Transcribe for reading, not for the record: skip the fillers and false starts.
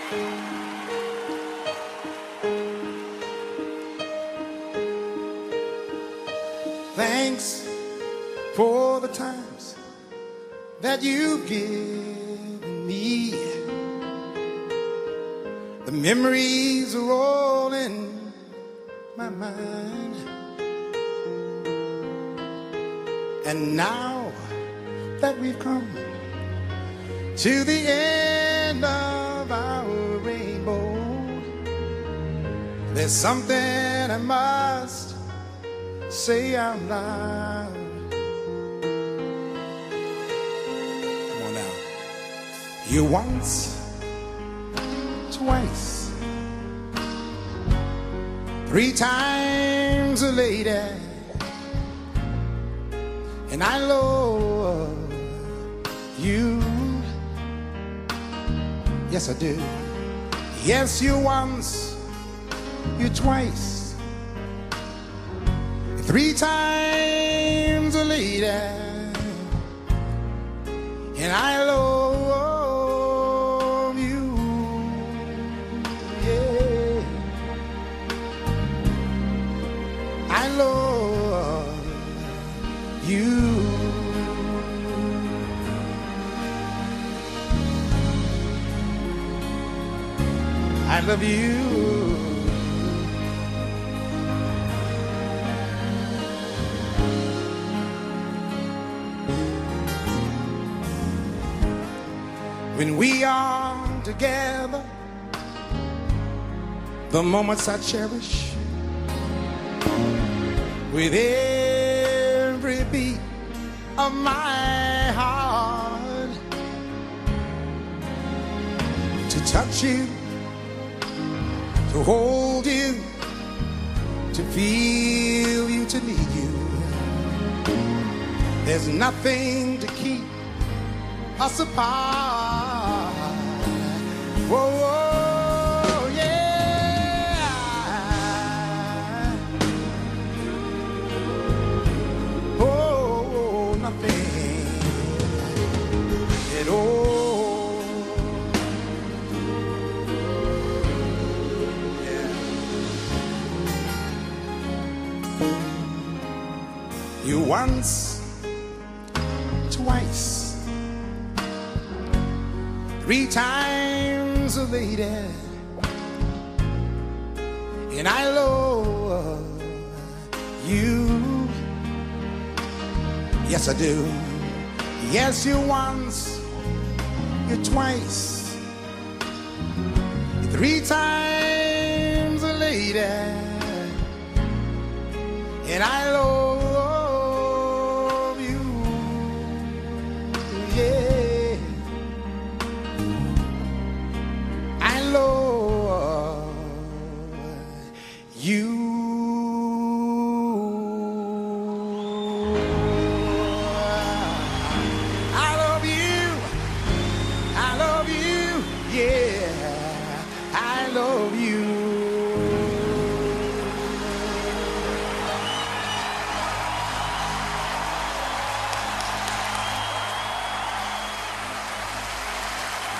Thanks for the times that you've given me. The memories are all in my mind. And now that we've come to the end of our rainbow, there's something I must say out loud. Come on now. You once, twice, three times a lady, and I love you. Yes, I do. Yes, you once, you twice, three times a lady, and I love you. Yeah, I love you. I love you. When we are together, the moments I cherish, with every beat of my heart, to touch you, to hold you, to feel you, to need you. There's nothing to keep us apart. Whoa, whoa, yeah. Oh, nothing at all. Yeah. You once, twice, three times a lady, and I love you. Yes, I do. Yes, you once, you twice, three times a lady, and I love